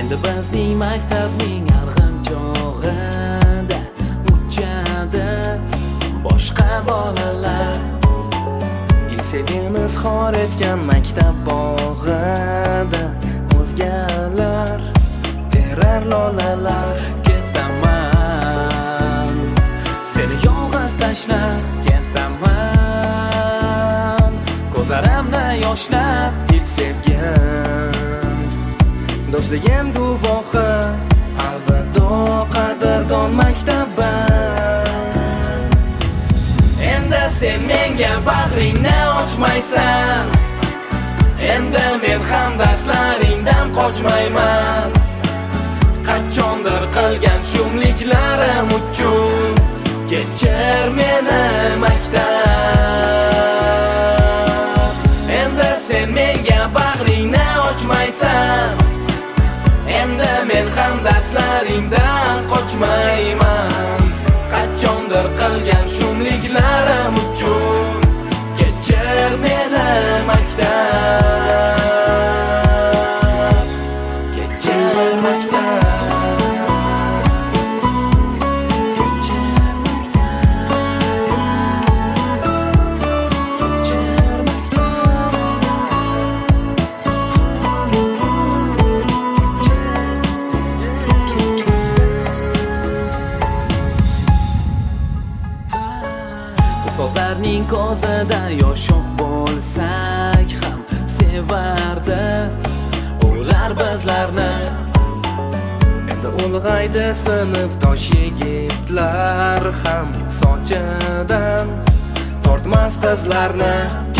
endi bizning maktabning arg'imchog'ida uchadi boshqa bolalar. İlk sevgimiz xor etgan maktab bog'ida o'zgalar terar lolalar. Ketaman seni yolg'iz tashlab, ketaman ko'zlarimda yoshlab. İlk sevgim do'stligim guvohi, alvido qadrdon maktabim. Endi sen menga bag'ringni ochmaysan, endi men ham darslaringdan qochmayman. Qachondir qilgan shumliklarim uchun kechir meni maktab. Endi sen menga bag'ringni ochmaysan, endi men ham darslaringdan qochmayman. Qachondir qilgan shumliklarim uchun kechir meni maktab. Kechir maktab. Ustozlarning ko'zida yosh bo'lsak ham sevardi ular bizlarni. Endi ulg'aydi sinfdosh yigitlar ham sochidan tortmas qizlarni.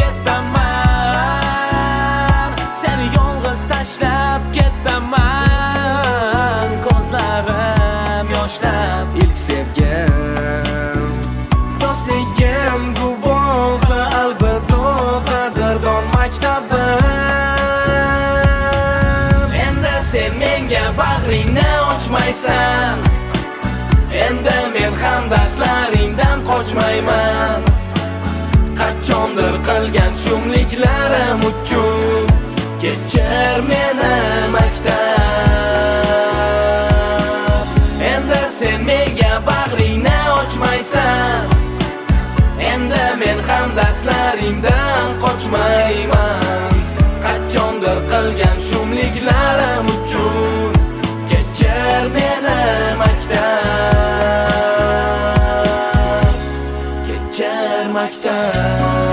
Ketaman seni yolg'iz tashlab, ketaman ko'zlarim yoshlab. İlk sevgim do'stligim guvohi, alvido qadrdon maktabim. Endi sen menga bag'ringni ochmaysan, endi men ham darslaringdan qochmayman. Qachondir qilgan shumliklarim uchun kechir meni maktab. Endi sen menga bag'ringni ochmaysan, endi men ham darslaringdan qochmayman. Qachondir qilgan shumliklarim uchun kechir meni maktab. Kechir maktab.